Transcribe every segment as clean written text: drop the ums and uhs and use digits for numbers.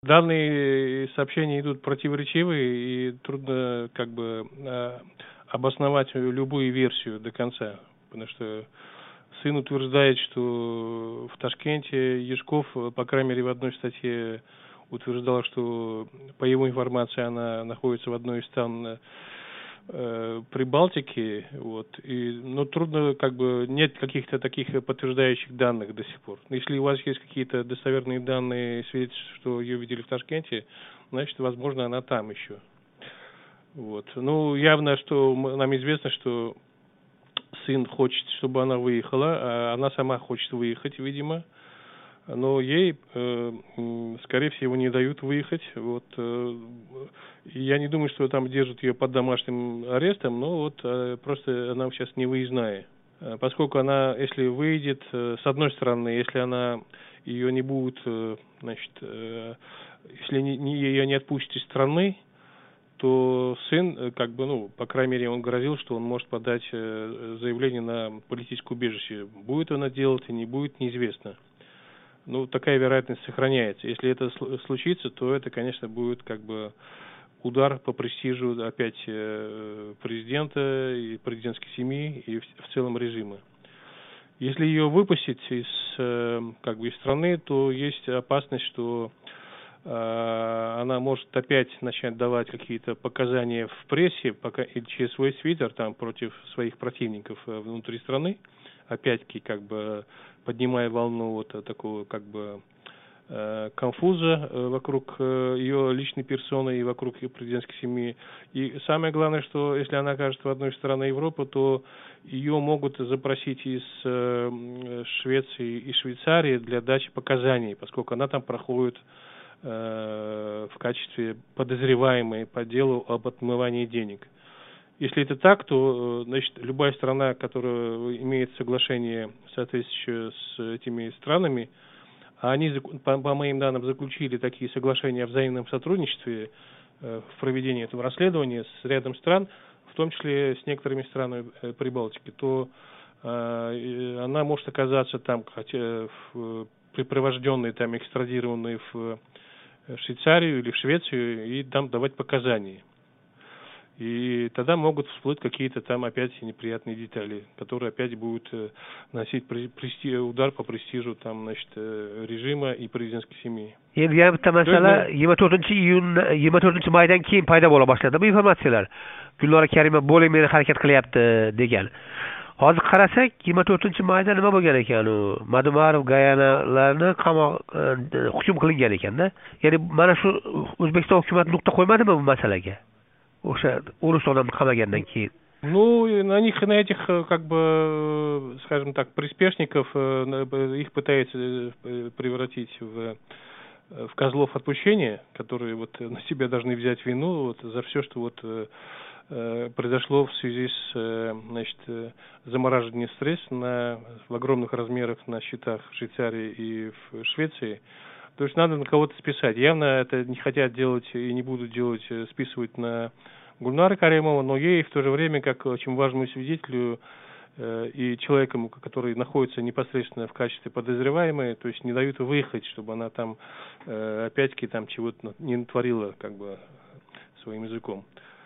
Данные сообщения идут противоречивые, и трудно обосновать любую версию до конца, потому что сын утверждает, что в Ташкенте Яшков, по крайней мере, в одной статье утверждал, что, по его информации, она находится в одной из стран Прибалтики, трудно, нет каких-то таких подтверждающих данных до сих пор. Если у вас есть какие-то достоверные данные, свидетельствуют, что ее видели в Ташкенте, значит, возможно, она там еще. Явно, что нам известно, что сын хочет, чтобы она выехала, а она сама хочет выехать, видимо, но ей, скорее всего, не дают выехать. Я не думаю, что там держат ее под домашним арестом, но просто она сейчас не выездная. Поскольку она, если выйдет, с одной стороны, если она ее не будет, если ее не отпустят из страны, то сын, по крайней мере, он грозил, что он может подать заявление на политическое убежище. Будет он это делать и не будет, неизвестно. Такая вероятность сохраняется. Если это случится, то это, конечно, будет удар по престижу опять президента и президентской семьи и в целом режима. Если ее выпустить из страны, то есть опасность, что она может опять начать давать какие-то показания в прессе, или через свой твиттер против своих противников внутри страны, опять-таки поднимая волну такого конфуза вокруг ее личной персоны и вокруг ее президентской семьи. И самое главное, что если она окажется в одной из стран Европы, то ее могут запросить из Швеции и Швейцарии для дачи показаний, поскольку она там проходит в качестве подозреваемой по делу об отмывании денег. Если это так, то, значит, любая страна, которая имеет соглашение соответствующее с этими странами, а они, по моим данным, заключили такие соглашения о взаимном сотрудничестве в проведении этого расследования с рядом стран, в том числе с некоторыми странами Прибалтики, то она может оказаться там, припровожденной, экстрадированной в Швейцарию или в Швецию и там давать показания. И тогда могут всплыть какие-то там опять неприятные детали, которые опять будут носить удар по престижу режима и президентской семьи. Endi yana bitta masala 24-maydan keyin paydo bo'la boshladi bu informatsiyalar. Gulnora Karimova bo'limini harakat qilyapti degan. Hozir qarasak 24-mayda nima bo'lgan ekan u? Madumarov Gayanalarni hukm qilingan ekanda. Ya'ni mana shu O'zbekiston hukumati nuqta qo'ymadimi bu masalaga? O'sha o'rush odamni qamagandan keyin. На этих, скажем так, приспешников, их пытаются превратить в козлов отпущения, которые на себя должны взять вину за все, что произошло в связи с замораживанием средств в огромных размерах на счетах в Швейцарии и в Швеции. То есть надо на кого-то списать. Явно это не хотят делать и не будут делать, списывать на Гульнары Каримову, но ей в то же время, как очень важному свидетелю и человеком, который находится непосредственно в качестве подозреваемой, то есть не дают выехать, чтобы она там опять-таки там чего-то не натворила своим языком.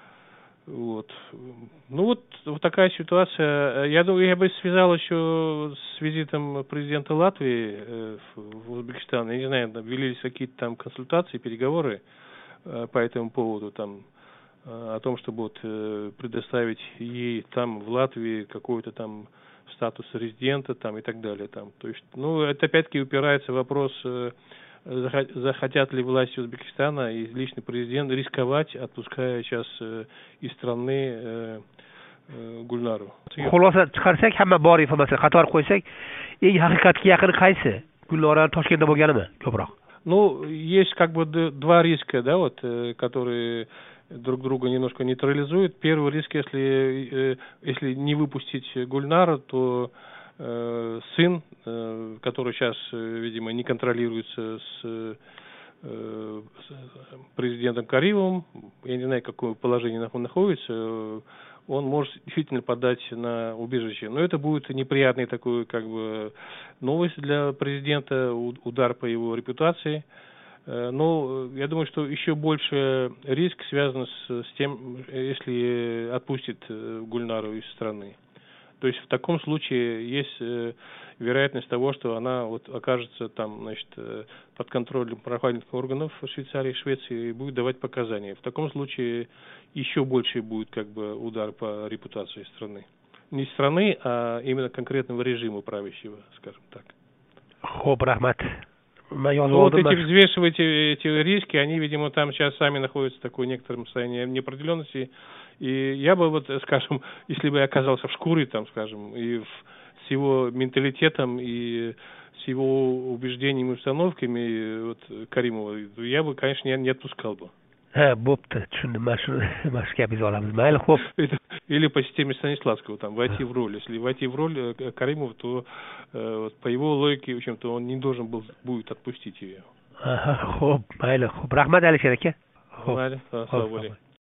Такая ситуация. Я думаю, я бы связал еще с визитом президента Латвии в Узбекистан. Я не знаю, велись какие-то там консультации, переговоры по этому поводу, о том, чтобы предоставить ей там в Латвии какой-то там статус резидента и так далее. То есть, это опять-таки упирается в вопрос, захотят ли власти Узбекистана и личный президент рисковать, отпуская сейчас из страны Gulnaro. Xulosa chiqarsak, hamma bor informatsiya qator qo'ysak, eng haqiqatga yaqini qaysi? Gulnora Toshkentda bo'lganimi ko'proq? Есть два риска, которые друг друга немножко нейтрализуют. Первый риск, если не выпустить Гульнару, то сын, который сейчас, видимо, не контролируется с президентом Каримовым, я не знаю, в каком положении он находится, он может действительно подать на убежище. Но это будет неприятный такой, новость для президента, удар по его репутации. Ну, я думаю, что еще больше риск связан с тем, если отпустит Гульнару из страны. То есть в таком случае есть вероятность того, что она вот окажется там, значит, под контролем правоохранительных органов Швейцарии, Швеции и будет давать показания. В таком случае еще больше будет как бы удар по репутации страны. Не страны, а именно конкретного режима правящего, скажем так. Xo'p, rahmat. Вот эти взвешивать эти риски, они, видимо, там сейчас сами находятся в такой некотором состоянии неопределенности. И я бы, вот, скажем, если бы я оказался в шкуре, там, скажем, и с его менталитетом, и с его убеждениями и установками, вот, Каримова, я бы, конечно, не отпускал бы. Bo'pti, tushundim. Mana shu gapingizni olamiz. Mayli, xo'p. Или по системе Станиславского, там, войти в роль. Если войти в роль Каримова, то вот, по его логике, в общем-то, он не должен будет отпустить ее. Xo'p, mayli. Xo'p, rahmat Alisher aka. Mayli, assalomu alaykum.